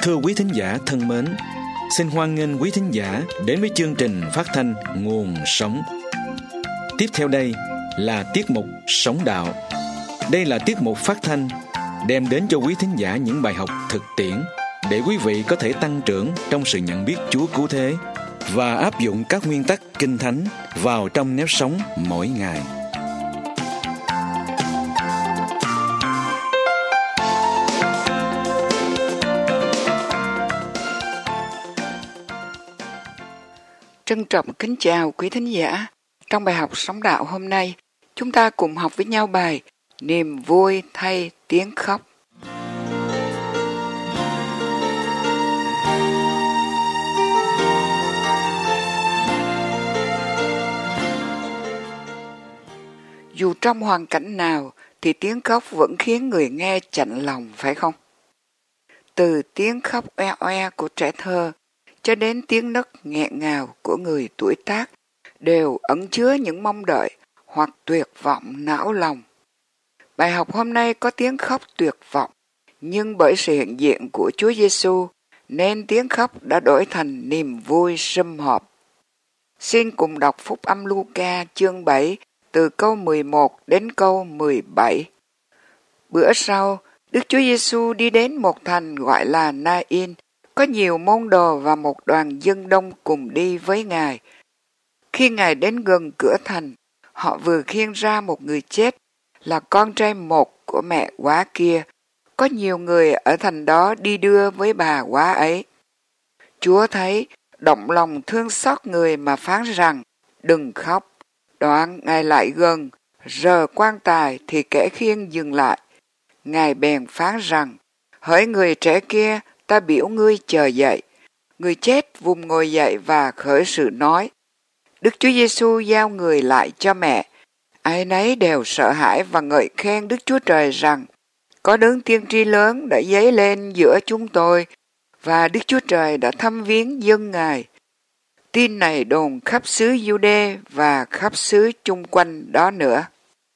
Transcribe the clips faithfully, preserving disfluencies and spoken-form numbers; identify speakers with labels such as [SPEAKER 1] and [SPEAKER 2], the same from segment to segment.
[SPEAKER 1] Thưa quý thính giả thân mến, xin hoan nghênh quý thính giả đến với chương trình phát thanh Nguồn Sống. Tiếp theo đây là tiết mục Sống Đạo. Đây là tiết mục phát thanh đem đến cho quý thính giả những bài học thực tiễn để quý vị có thể tăng trưởng trong sự nhận biết Chúa cứu thế và áp dụng các nguyên tắc Kinh Thánh vào trong nếp sống mỗi ngày.
[SPEAKER 2] Trân trọng kính chào quý thính giả. Trong bài học Sống Đạo hôm nay, chúng ta cùng học với nhau bài Niềm vui thay tiếng khóc. Dù trong hoàn cảnh nào thì tiếng khóc vẫn khiến người nghe chạnh lòng, phải không? Từ tiếng khóc oe oe của trẻ thơ cho đến tiếng nấc nghẹn ngào của người tuổi tác đều ẩn chứa những mong đợi hoặc tuyệt vọng não lòng. Bài học hôm nay có tiếng khóc tuyệt vọng, nhưng bởi sự hiện diện của Chúa Giêsu nên tiếng khóc đã đổi thành niềm vui sum họp. Xin cùng đọc Phúc âm Luca chương bảy từ câu mười một đến câu mười bảy. Bữa sau, Đức Chúa Giêsu đi đến một thành gọi là Na-in. Có nhiều môn đồ và một đoàn dân đông cùng đi với Ngài. Khi Ngài đến gần cửa thành, họ vừa khiêng ra một người chết, là con trai một của mẹ quá kia. Có nhiều người ở thành đó đi đưa với bà quá ấy. Chúa thấy, động lòng thương xót người mà phán rằng, đừng khóc. Đoạn Ngài lại gần, rờ quan tài thì kẻ khiêng dừng lại. Ngài bèn phán rằng, hỡi người trẻ kia, ta biểu ngươi chờ dậy. Người chết vùng ngồi dậy và khởi sự nói. Đức Chúa Giêsu giao người lại cho mẹ. Ai nấy đều sợ hãi và ngợi khen Đức Chúa Trời rằng, có đấng tiên tri lớn đã dấy lên giữa chúng tôi, và Đức Chúa Trời đã thăm viếng dân Ngài. Tin này đồn khắp xứ Giu-đê và khắp xứ chung quanh đó nữa.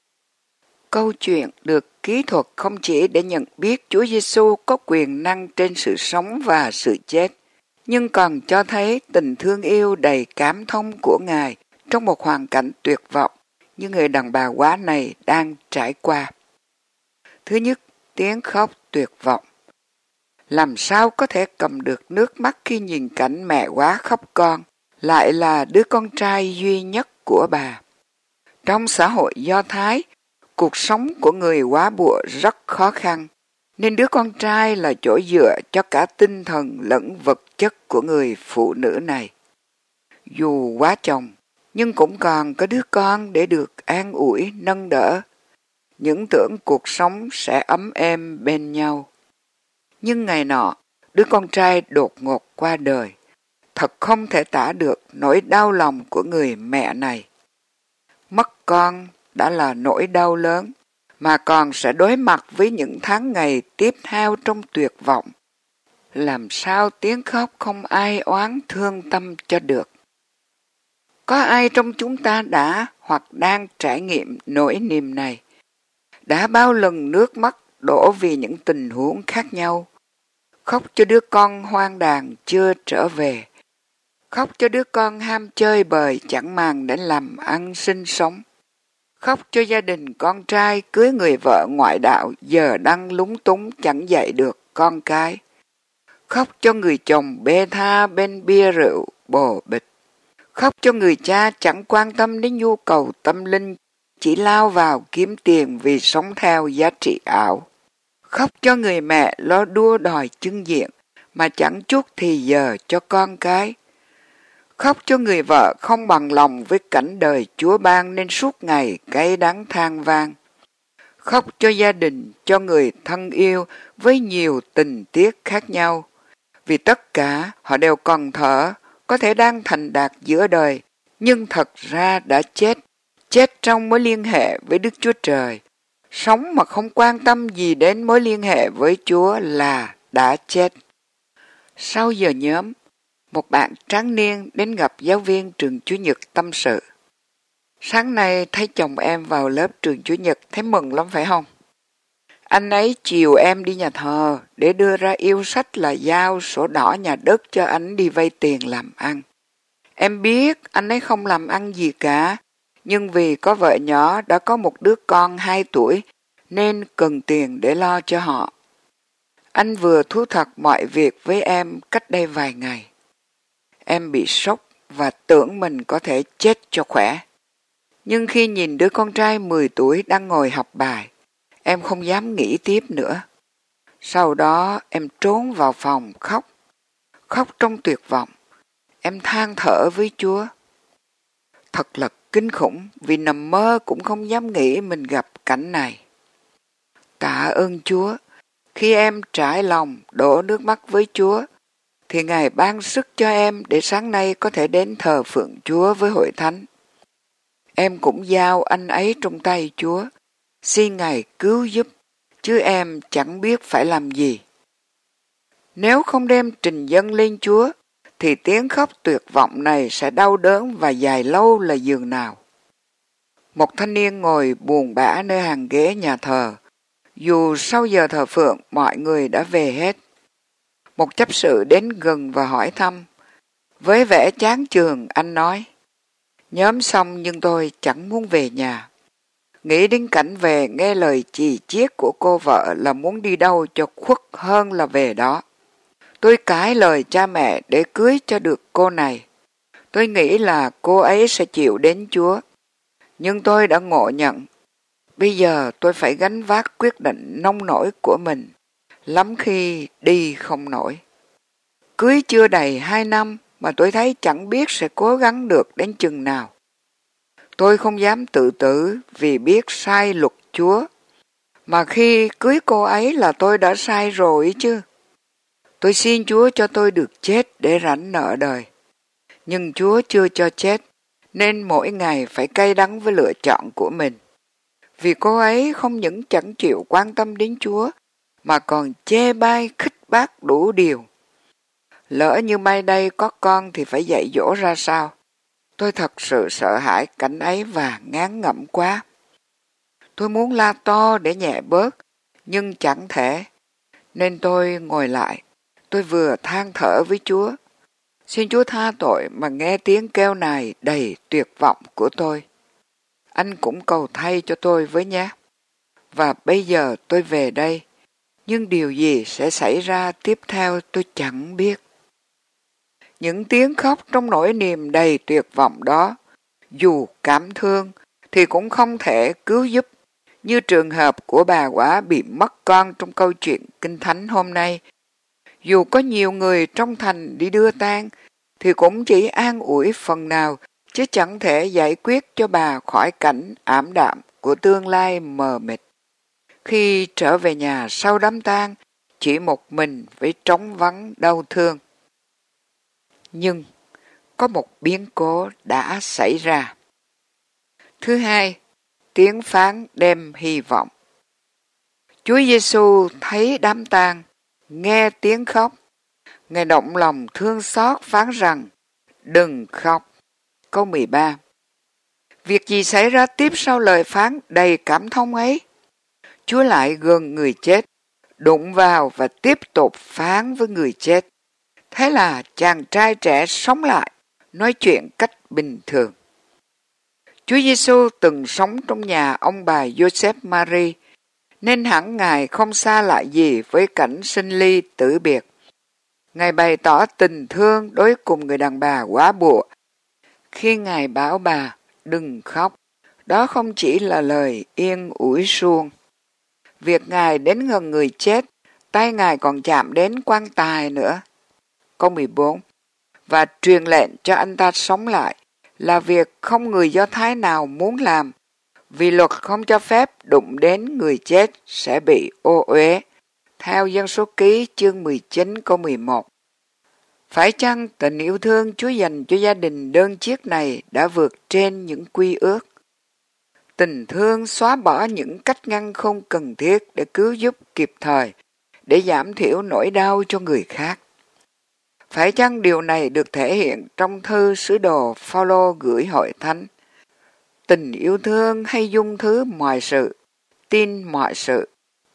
[SPEAKER 2] Câu chuyện được kỹ thuật không chỉ để nhận biết Chúa Giêsu có quyền năng trên sự sống và sự chết, nhưng còn cho thấy tình thương yêu đầy cảm thông của Ngài trong một hoàn cảnh tuyệt vọng như người đàn bà quá này đang trải qua. Thứ nhất, tiếng khóc tuyệt vọng. Làm sao có thể cầm được nước mắt khi nhìn cảnh mẹ quá khóc con, lại là đứa con trai duy nhất của bà. Trong xã hội Do Thái, cuộc sống của người góa bụa rất khó khăn, nên đứa con trai là chỗ dựa cho cả tinh thần lẫn vật chất của người phụ nữ này. Dù quá chồng, nhưng cũng còn có đứa con để được an ủi, nâng đỡ. Những tưởng cuộc sống sẽ ấm êm bên nhau. Nhưng ngày nọ, đứa con trai đột ngột qua đời. Thật không thể tả được nỗi đau lòng của người mẹ này. Mất con đã là nỗi đau lớn, mà còn sẽ đối mặt với những tháng ngày tiếp theo trong tuyệt vọng. Làm sao tiếng khóc không ai oán thương tâm cho được? Có ai trong chúng ta đã hoặc đang trải nghiệm nỗi niềm này? Đã bao lần nước mắt đổ vì những tình huống khác nhau? Khóc cho đứa con hoang đàn chưa trở về. Khóc cho đứa con ham chơi bời chẳng màng đến làm ăn sinh sống. Khóc cho gia đình con trai cưới người vợ ngoại đạo giờ đang lúng túng chẳng dạy được con cái. Khóc cho người chồng bê tha bên bia rượu bồ bịch. Khóc cho người cha chẳng quan tâm đến nhu cầu tâm linh, chỉ lao vào kiếm tiền vì sống theo giá trị ảo. Khóc cho người mẹ lo đua đòi chưng diện mà chẳng chút thì giờ cho con cái. Khóc cho người vợ không bằng lòng với cảnh đời Chúa ban nên suốt ngày cay đắng than vang. Khóc cho gia đình, cho người thân yêu với nhiều tình tiết khác nhau. Vì tất cả họ đều còn thở, có thể đang thành đạt giữa đời, nhưng thật ra đã chết. Chết trong mối liên hệ với Đức Chúa Trời. Sống mà không quan tâm gì đến mối liên hệ với Chúa là đã chết. Sau giờ nhóm, một bạn tráng niên đến gặp giáo viên trường Chủ nhật tâm sự. Sáng nay thấy chồng em vào lớp trường Chủ nhật thấy mừng lắm phải không? Anh ấy chiều em đi nhà thờ để đưa ra yêu sách là giao sổ đỏ nhà đất cho anh đi vay tiền làm ăn. Em biết anh ấy không làm ăn gì cả, nhưng vì có vợ nhỏ đã có một đứa con hai tuổi nên cần tiền để lo cho họ. Anh vừa thú thật mọi việc với em cách đây vài ngày. Em bị sốc và tưởng mình có thể chết cho khỏe. Nhưng khi nhìn đứa con trai mười tuổi đang ngồi học bài, em không dám nghĩ tiếp nữa. Sau đó em trốn vào phòng khóc. Khóc trong tuyệt vọng. Em than thở với Chúa. Thật là kinh khủng vì nằm mơ cũng không dám nghĩ mình gặp cảnh này. Tạ ơn Chúa. Khi em trải lòng đổ nước mắt với Chúa, thì Ngài ban sức cho em để sáng nay có thể đến thờ phượng Chúa với hội thánh. Em cũng giao anh ấy trong tay Chúa, xin Ngài cứu giúp, chứ em chẳng biết phải làm gì. Nếu không đem trình dâng lên Chúa, thì tiếng khóc tuyệt vọng này sẽ đau đớn và dài lâu là giường nào. Một thanh niên ngồi buồn bã nơi hàng ghế nhà thờ, dù sau giờ thờ phượng mọi người đã về hết. Một chấp sự đến gần và hỏi thăm. Với vẻ chán chường anh nói, nhóm xong nhưng tôi chẳng muốn về nhà. Nghĩ đến cảnh về nghe lời chì chiết của cô vợ là muốn đi đâu cho khuất hơn là về đó. Tôi cãi lời cha mẹ để cưới cho được cô này. Tôi nghĩ là cô ấy sẽ chịu đến Chúa. Nhưng tôi đã ngộ nhận. Bây giờ tôi phải gánh vác quyết định nông nổi của mình. Lắm khi đi không nổi. Cưới chưa đầy hai năm mà tôi thấy chẳng biết sẽ cố gắng được đến chừng nào. Tôi không dám tự tử vì biết sai luật Chúa. Mà khi cưới cô ấy là tôi đã sai rồi chứ. Tôi xin Chúa cho tôi được chết để rảnh nợ đời. Nhưng Chúa chưa cho chết, nên mỗi ngày phải cay đắng với lựa chọn của mình. Vì cô ấy không những chẳng chịu quan tâm đến Chúa, mà còn chê bai khích bác đủ điều. Lỡ như mai đây có con thì phải dạy dỗ ra sao? Tôi thật sự sợ hãi cảnh ấy và ngán ngẩm quá. Tôi muốn la to để nhẹ bớt, nhưng chẳng thể. Nên tôi ngồi lại, tôi vừa than thở với Chúa. Xin Chúa tha tội mà nghe tiếng kêu này đầy tuyệt vọng của tôi. Anh cũng cầu thay cho tôi với nhé. Và bây giờ tôi về đây, nhưng điều gì sẽ xảy ra tiếp theo tôi chẳng biết. Những tiếng khóc trong nỗi niềm đầy tuyệt vọng đó, dù cảm thương thì cũng không thể cứu giúp, như trường hợp của bà quả bị mất con trong câu chuyện Kinh Thánh hôm nay. Dù có nhiều người trong thành đi đưa tang, thì cũng chỉ an ủi phần nào, chứ chẳng thể giải quyết cho bà khỏi cảnh ảm đạm của tương lai mờ mịt. Khi trở về nhà sau đám tang, chỉ một mình với trống vắng đau thương. Nhưng có một biến cố đã xảy ra. Thứ hai, tiếng phán đem hy vọng. Chúa Giêsu thấy đám tang, nghe tiếng khóc. Ngài động lòng thương xót phán rằng, đừng khóc. Câu mười ba. Việc gì xảy ra tiếp sau lời phán đầy cảm thông ấy? Chúa lại gần người chết, đụng vào và tiếp tục phán với người chết. Thế là chàng trai trẻ sống lại, nói chuyện cách bình thường. Chúa Giêsu từng sống trong nhà ông bà Joseph Marie, nên hẳn Ngài không xa lạ gì với cảnh sinh ly tử biệt. Ngài bày tỏ tình thương đối cùng người đàn bà quá bụa. Khi Ngài bảo bà, đừng khóc, đó không chỉ là lời yên ủi suông. Việc Ngài đến gần người chết, tay Ngài còn chạm đến quan tài nữa. Câu mười bốn. Và truyền lệnh cho anh ta sống lại, là việc không người Do Thái nào muốn làm, vì luật không cho phép đụng đến người chết sẽ bị ô uế. Theo Dân Số Ký chương mười chín câu mười một. Phải chăng tình yêu thương Chúa dành cho gia đình đơn chiếc này đã vượt trên những quy ước? Tình thương xóa bỏ những cách ngăn không cần thiết để cứu giúp kịp thời, để giảm thiểu nỗi đau cho người khác. Phải chăng điều này được thể hiện trong thư sứ đồ Phao-lô gửi hội thánh? Tình yêu thương hay dung thứ mọi sự, tin mọi sự,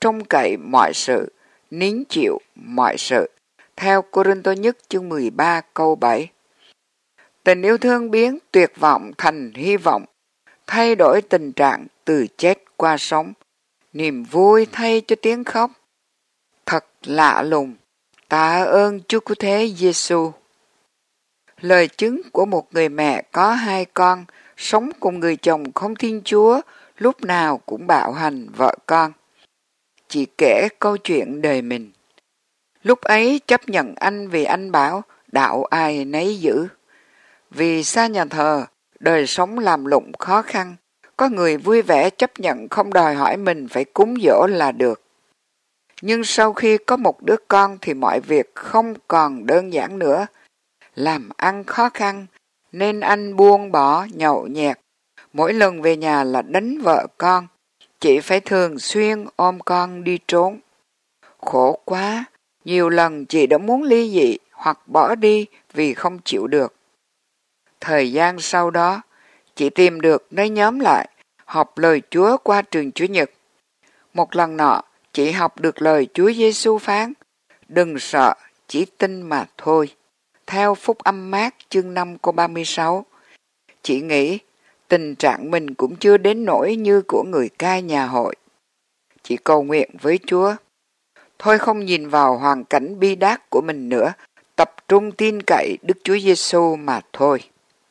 [SPEAKER 2] trông cậy mọi sự, nín chịu mọi sự. Theo Cô-rinh-tô nhất chương mười ba câu bảy. Tình yêu thương biến tuyệt vọng thành hy vọng, thay đổi tình trạng từ chết qua sống, niềm vui thay cho tiếng khóc. Thật lạ lùng, tạ ơn Chúa Cứu Thế Giêsu. Lời chứng của một người mẹ có hai con, sống cùng người chồng không tin Chúa, lúc nào cũng bạo hành vợ con. Chị kể câu chuyện đời mình. Lúc ấy chấp nhận anh vì anh bảo đạo ai nấy giữ. Vì xa nhà thờ, đời sống làm lụng khó khăn, có người vui vẻ chấp nhận không đòi hỏi mình phải cúng dỗ là được. Nhưng sau khi có một đứa con thì mọi việc không còn đơn giản nữa. Làm ăn khó khăn, nên anh buông bỏ nhậu nhẹt. Mỗi lần về nhà là đánh vợ con, chị phải thường xuyên ôm con đi trốn. Khổ quá, nhiều lần chị đã muốn ly dị hoặc bỏ đi vì không chịu được. Thời gian sau đó, chị tìm được nơi nhóm lại, học lời Chúa qua trường Chủ nhật. Một lần nọ, chị học được lời Chúa Giêsu phán, đừng sợ, chỉ tin mà thôi. Theo Phúc Âm Mác chương năm câu ba mươi sáu, chị nghĩ tình trạng mình cũng chưa đến nỗi như của người cai nhà hội. Chị cầu nguyện với Chúa, thôi không nhìn vào hoàn cảnh bi đát của mình nữa, tập trung tin cậy Đức Chúa Giêsu mà thôi.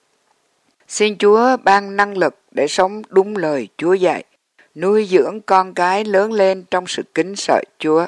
[SPEAKER 2] Xin Chúa ban năng lực để sống đúng lời Chúa dạy, nuôi dưỡng con cái lớn lên trong sự kính sợ Chúa.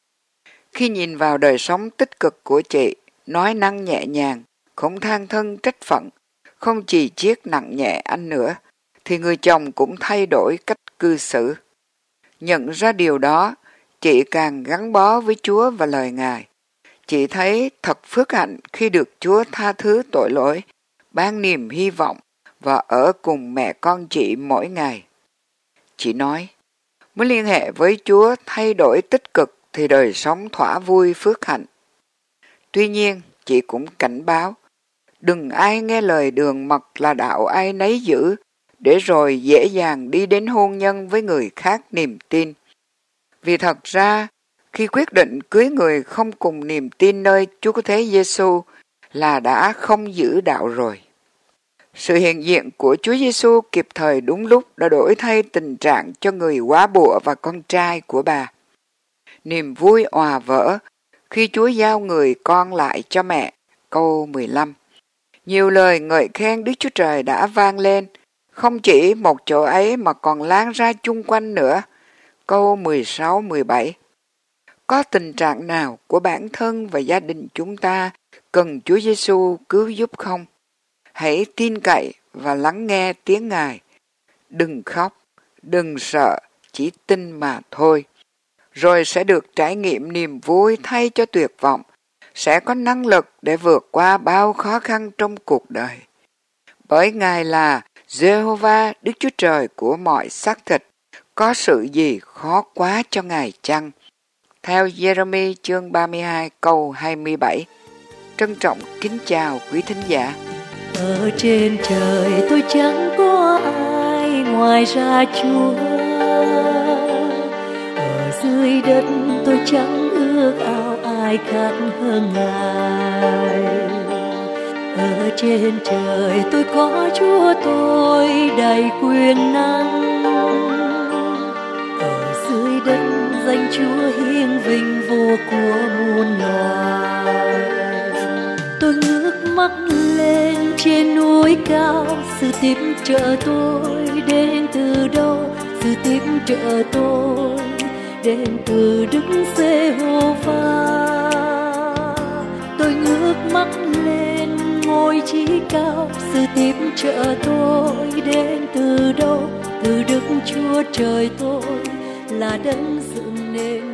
[SPEAKER 2] Khi nhìn vào đời sống tích cực của chị, nói năng nhẹ nhàng, không than thân trách phận, không chì chiết nặng nhẹ anh nữa, thì người chồng cũng thay đổi cách cư xử. Nhận ra điều đó, chị càng gắn bó với Chúa và lời Ngài. Chị thấy thật phước hạnh khi được Chúa tha thứ tội lỗi, ban niềm hy vọng và ở cùng mẹ con chị mỗi ngày. Chị nói, muốn liên hệ với Chúa thay đổi tích cực thì đời sống thỏa vui phước hạnh. Tuy nhiên, chị cũng cảnh báo, đừng ai nghe lời đường mật là đạo ai nấy giữ, để rồi dễ dàng đi đến hôn nhân với người khác niềm tin. Vì thật ra, khi quyết định cưới người không cùng niềm tin nơi Chúa Cứu Thế Giêsu là đã không giữ đạo rồi. Sự hiện diện của Chúa Giêsu kịp thời đúng lúc đã đổi thay tình trạng cho người góa bụa và con trai của bà. Niềm vui òa vỡ khi Chúa giao người con lại cho mẹ. Câu mười lăm. Nhiều lời ngợi khen Đức Chúa Trời đã vang lên, không chỉ một chỗ ấy mà còn lan ra chung quanh nữa. Câu mười sáu mười bảy. Có tình trạng nào của bản thân và gia đình chúng ta cần Chúa Giêsu cứu giúp không? Hãy tin cậy và lắng nghe tiếng Ngài. Đừng khóc, đừng sợ, chỉ tin mà thôi. Rồi sẽ được trải nghiệm niềm vui thay cho tuyệt vọng, sẽ có năng lực để vượt qua bao khó khăn trong cuộc đời. Bởi Ngài là Giê-hô-va, Đức Chúa Trời của mọi xác thịt, có sự gì khó quá cho Ngài chăng? Theo Giê-rê-mi chương ba mươi hai câu hai mươi bảy. Trân trọng kính chào quý thính giả.
[SPEAKER 3] Ở trên trời tôi chẳng có ai ngoài ra Chúa, ở dưới đất tôi chẳng ước ao ai khác hơn Ngài. Ở trên trời tôi có Chúa tôi đầy quyền năng, ở dưới đất danh Chúa hiển vinh vô của muôn loài. Tôi ngước mắt lên trên núi cao, sự tiếp trợ tôi đến từ đâu? Sự tiếp trợ tôi đến từ Đức Giê-hô-va. Tôi ngước mắt lên ngôi chí cao, sự tiếp trợ tôi đến từ đâu? Từ Đức Chúa Trời tôi là đấng dựng nên